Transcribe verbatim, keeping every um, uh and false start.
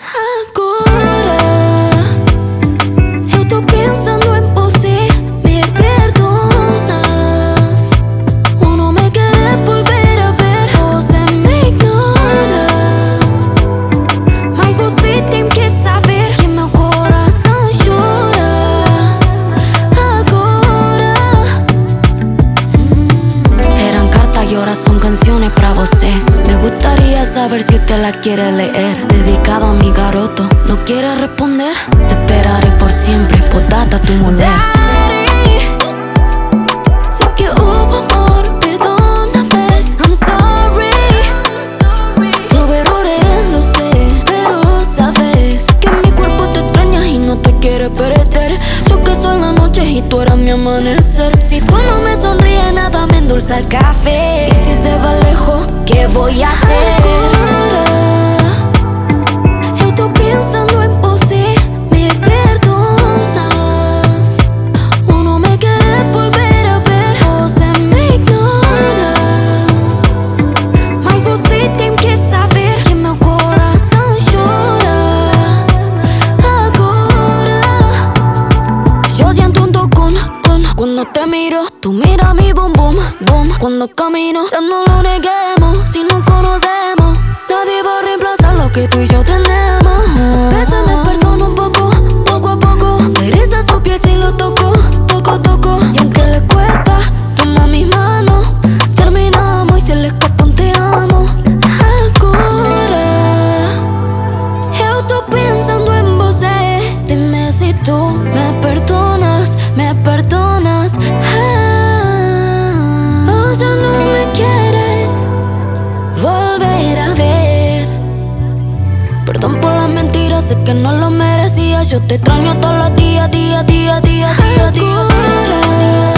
Agora eu tô pensando em você. Me perdonas ou não me querer volver a ver? Você me ignora, mas você tem que saber que meu coração chora agora. Eran cartas y ahora son canciones pra você. Me gustaría saber si usted la quiere leer. Dedicado a mi garoto, ¿no quiere responder? Te esperaré por siempre, podata tu mulher. Sé que hubo amor, perdóname, I'm sorry. Tuve errores, lo sé, pero sabes que mi cuerpo te extraña y no te quiere perder. Yo que soy la noche y tú eras mi amanecer. Si tú no me sonríes, nada me endulza el café. Y si te vas lejos, ¿qué voy a hacer? Agora eu tô pensando em você. Me perdonas ou não me querer volver a ver? Você me ignora, mas você tem que saber que meu coração chora agora. Yo siento un tocón, con, cuando te miro. Tú mira mi boom, boom, boom. Cuando camino, ya no lo neguemos. Si nos conocemos, nadie va a reemplazar lo que tú y yo tenemos. A veces me perdono un poco, poco a poco. Se eriza su piel si lo toco, toco, toco. Y aunque le cuesta, toma mis manos. Terminamos y se le escapa un te amo. Agora eu tô pensando em você. Dime si tú me perdonas, me perdonas. Ah, ya no me quieres volver a ver. Perdón por las mentiras, sé que no lo merecía. Yo te extraño todos los días, día, día, día, día, día, día, día.